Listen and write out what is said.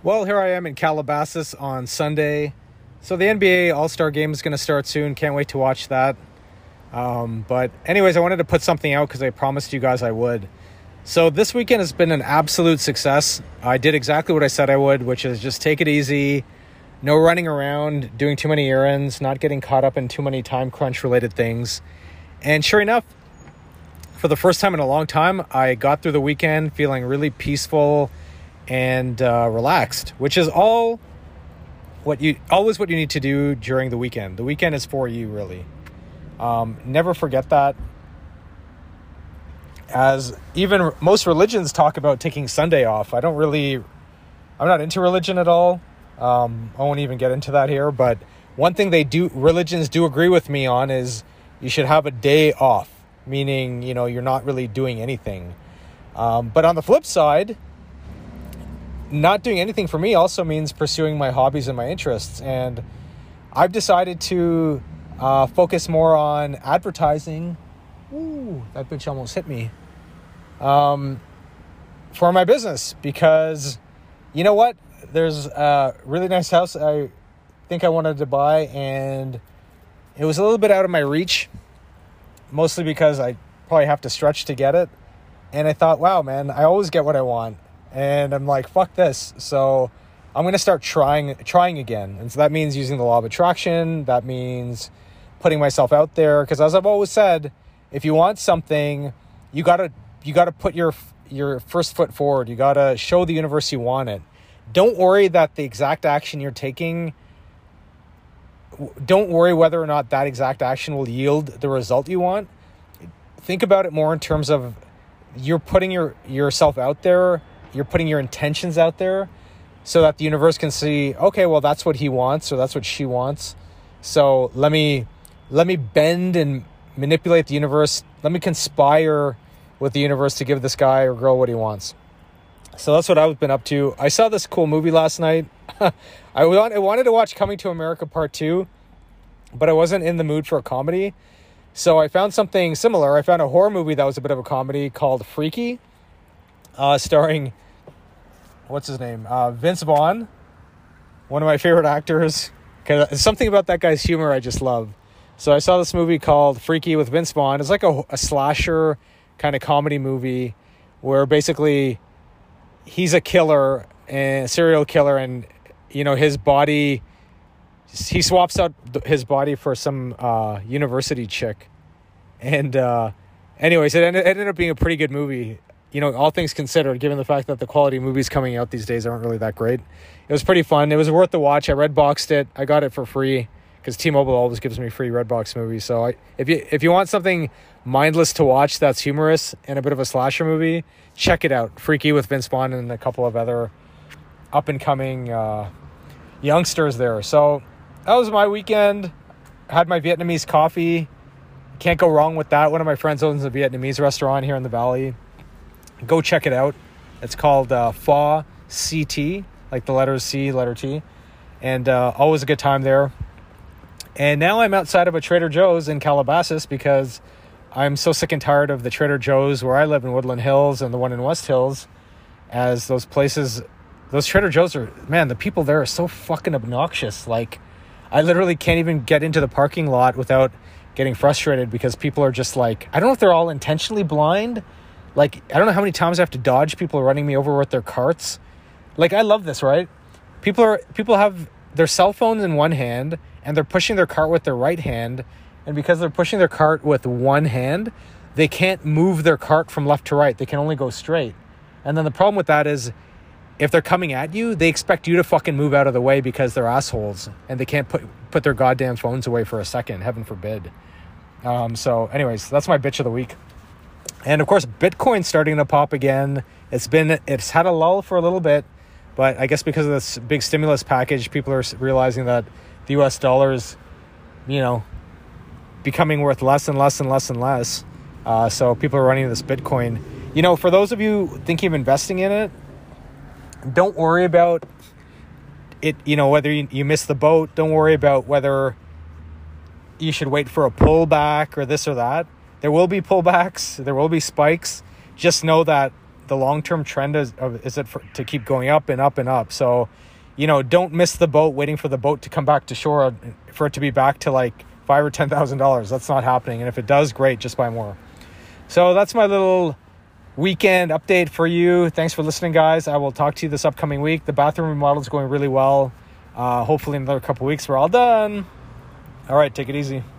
Well, here I am in Calabasas on Sunday. So the NBA All-Star Game is going to start soon. Can't wait to watch that. But anyways, I wanted to put something out because I promised you guys I would. So this weekend has been an absolute success. I did exactly what I said I would, which is just take it easy. No running around, doing too many errands, not getting caught up in too many time crunch related things. And sure enough, for the first time in a long time, I got through the weekend feeling really peaceful and relaxed, which is always what you need to do during the weekend. The weekend is for you, really. Never forget that. As even most religions talk about taking Sunday off. I'm not into religion at all. I won't even get into that here. But one thing religions do agree with me on is you should have a day off, meaning, you're not really doing anything. But on the flip side, not doing anything for me also means pursuing my hobbies and my interests. And I've decided to focus more on advertising. Ooh, that bitch almost hit me. For my business, because you know what? There's a really nice house I think I wanted to buy, and it was a little bit out of my reach, mostly because I probably have to stretch to get it. And I thought, wow, man, I always get what I want. And I'm like, fuck this. So I'm going to start trying again. And so that means using the law of attraction. That means putting myself out there. Because as I've always said, if you want something, you got to put your first foot forward. You got to show the universe you want it. Don't worry that the exact action you're taking, don't worry whether or not that exact action will yield the result you want. Think about it more in terms of you're putting yourself out there. You're putting your intentions out there so that the universe can see, okay, well, that's what he wants or that's what she wants. So let me bend and manipulate the universe. Let me conspire with the universe to give this guy or girl what he wants. So that's what I've been up to. I saw this cool movie last night. I wanted to watch Coming to America Part 2, but I wasn't in the mood for a comedy. So I found something similar. I found a horror movie that was a bit of a comedy called Freaky, starring, what's his name? Vince Vaughn, one of my favorite actors. Cause something about that guy's humor I just love. So I saw this movie called Freaky with Vince Vaughn. It's like a slasher kind of comedy movie where basically he's a killer and serial killer, and his body, he swaps out his body for some university chick. And anyways, it ended up being a pretty good movie. All things considered, given the fact that the quality of movies coming out these days aren't really that great. It was pretty fun. It was worth the watch. I Redboxed it. I got it for free because T-Mobile always gives me free Redbox movies. So if you want something mindless to watch that's humorous and a bit of a slasher movie, check it out. Freaky with Vince Vaughn and a couple of other up-and-coming youngsters there. So that was my weekend. I had my Vietnamese coffee. Can't go wrong with that. One of my friends owns a Vietnamese restaurant here in the Valley. Go check it out. It's called Pho CT, like the letters C, letter T. And always a good time there. And now I'm outside of a Trader Joe's in Calabasas because I'm so sick and tired of the Trader Joe's where I live in Woodland Hills and the one in West Hills, as those Trader Joe's are, man, the people there are so fucking obnoxious. Like, I literally can't even get into the parking lot without getting frustrated because people are just like, I don't know if they're all intentionally blind. Like, I don't know how many times I have to dodge people running me over with their carts. Like, I love this, right? People have their cell phones in one hand and they're pushing their cart with their right hand. And because they're pushing their cart with one hand, they can't move their cart from left to right. They can only go straight. And then the problem with that is if they're coming at you, they expect you to fucking move out of the way because they're assholes and they can't put their goddamn phones away for a second. Heaven forbid. So anyways, that's my bitch of the week. And of course, Bitcoin's starting to pop again. It's had a lull for a little bit, but I guess because of this big stimulus package, people are realizing that the US dollar is, becoming worth less and less and less and less. So people are running this Bitcoin. For those of you thinking of investing in it, don't worry about it, whether you miss the boat. Don't worry about whether you should wait for a pullback or this or that. There will be pullbacks. There will be spikes. Just know that the long-term trend is to keep going up and up and up. So, you know, don't miss the boat waiting for the boat to come back to shore for it to be back to like $5,000 or $10,000. That's not happening. And if it does, great, just buy more. So that's my little weekend update for you. Thanks for listening, guys. I will talk to you this upcoming week. The bathroom remodel is going really well. Hopefully in another couple weeks we're all done. All right, take it easy.